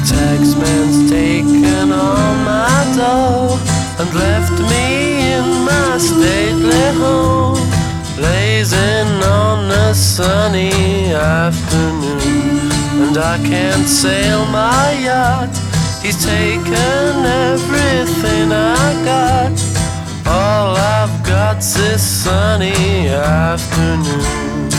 Taxman's taken all my dough and left me in my stately home, blazing on a sunny afternoon. And I can't sail my yacht, he's taken everything I got. All I've got's this sunny afternoon.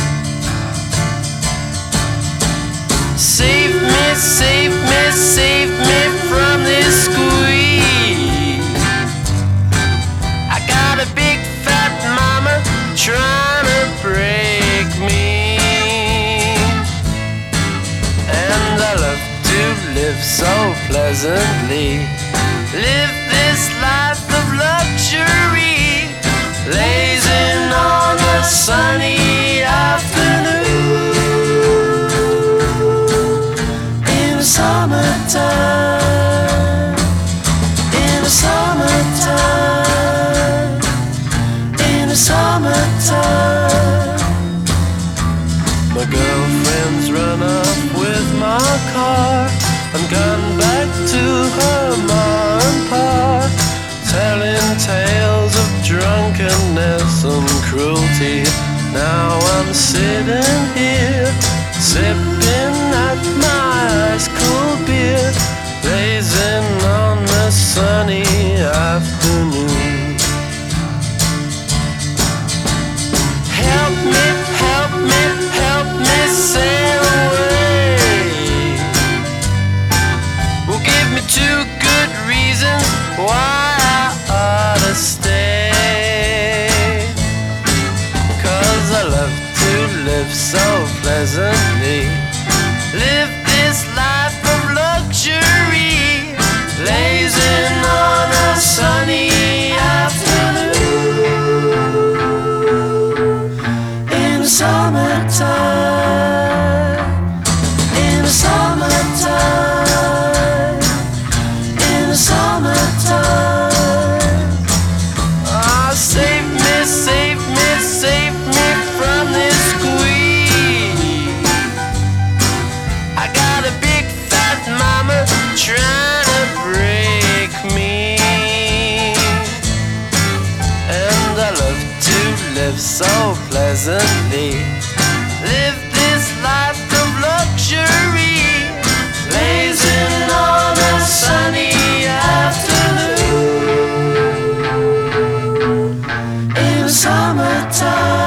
Save me, save me, save me from this squeeze. I got a big fat mama trying to break me, and I love to live so pleasantly, live this life of luxury, blazing on a sunny afternoon. Summertime, in the summertime, in the summertime. My girlfriend's run off with my car and gone back to her ma and pa, telling tales of drunkenness and cruelty. Now I'm sitting here, sipping at my ice cold beer, blazing on the sunny afternoon. Help me, help me, help me sail away. Well, give me 2 good reasons why I ought to stay. 'Cause I love to live so pleasantly, live this life of luxury, blazing on a sunny afternoon. In the summertime, in the summertime, in the summertime. Ah, save me, save me, save me from this squeeze. I got a big fat mama trying to break me, and I love to live so pleasantly, live this life of luxury, blazing on a sunny afternoon. In the summertime.